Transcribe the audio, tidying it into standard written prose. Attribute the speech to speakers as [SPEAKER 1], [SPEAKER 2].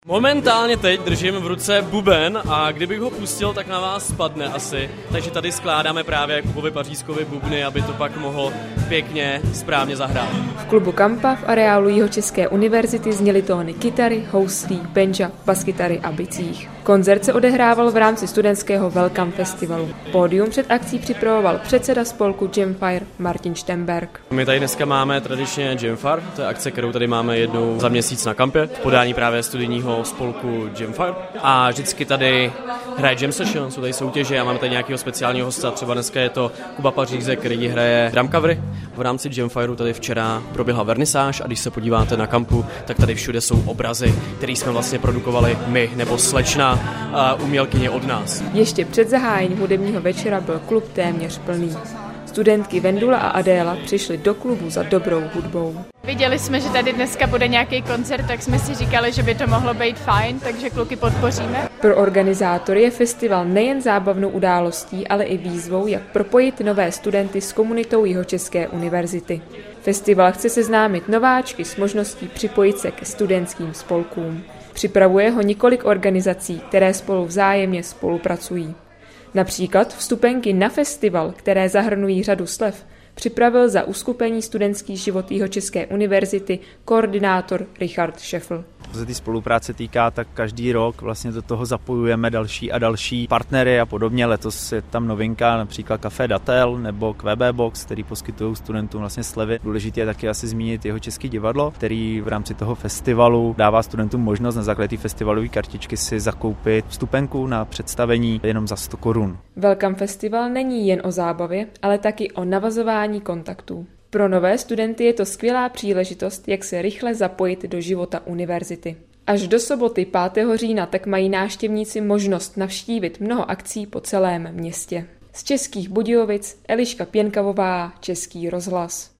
[SPEAKER 1] Momentálně teď držím v ruce buben a kdybych ho pustil, tak na vás spadne asi. Takže tady skládáme právě Kubovi Pařízkovi bubny, aby to pak mohl pěkně správně zahrát.
[SPEAKER 2] V klubu Kampa v areálu Jihočeské univerzity zněly tóny kytary, houslí, banja, baskytary a bicích. Koncert se odehrával v rámci studentského Welcome Festivalu. Pódium před akcí připravoval předseda spolku Jamfire Martin Štemberg.
[SPEAKER 1] My tady dneska máme tradičně Jamfire, to je akce, kterou tady máme jednou za měsíc na kampě, v podání právě studijního spolku Jamfire. A vždycky tady hraje jam session, jsou tady soutěže a máme tady nějakého speciálního hosta, třeba dneska je to Kuba Pařízek, který hraje drum covery. V rámci Jamfireu tady včera proběhla vernisáž a když se podíváte na kampu, tak tady všude jsou obrazy, které jsme vlastně produkovali my nebo slečna umělkyně od nás.
[SPEAKER 2] Ještě před zahájením hudebního večera byl klub téměř plný. Studentky Vendula a Adéla přišly do klubu za dobrou hudbou.
[SPEAKER 3] Viděli jsme, že tady dneska bude nějaký koncert, tak jsme si říkali, že by to mohlo být fajn, takže kluky podpoříme.
[SPEAKER 2] Pro organizátory je festival nejen zábavnou událostí, ale i výzvou, jak propojit nové studenty s komunitou Jihočeské univerzity. Festival chce seznámit nováčky s možností připojit se ke studentským spolkům. Připravuje ho několik organizací, které spolu vzájemně spolupracují. Například vstupenky na festival, které zahrnují řadu slev, připravil za uskupení Studentský život Jihočeské univerzity koordinátor Richard Scheffel.
[SPEAKER 4] Co se té spolupráce týká, tak každý rok vlastně do toho zapojujeme další a další partnery a podobně. Letos je tam novinka, například Café Datel nebo QB Box, který poskytují studentům vlastně slevy. Důležité je taky asi zmínit Jihočeské divadlo, který v rámci toho festivalu dává studentům možnost na základě té festivalové kartičky si zakoupit vstupenku na představení jenom za 100 korun.
[SPEAKER 2] Welcome Festival není jen o zábavě, ale taky o navazování kontaktů. Pro nové studenty je to skvělá příležitost, jak se rychle zapojit do života univerzity. Až do soboty 5. října tak mají návštěvníci možnost navštívit mnoho akcí po celém městě. Z Českých Budějovic Eliška Pěnkavová, Český rozhlas.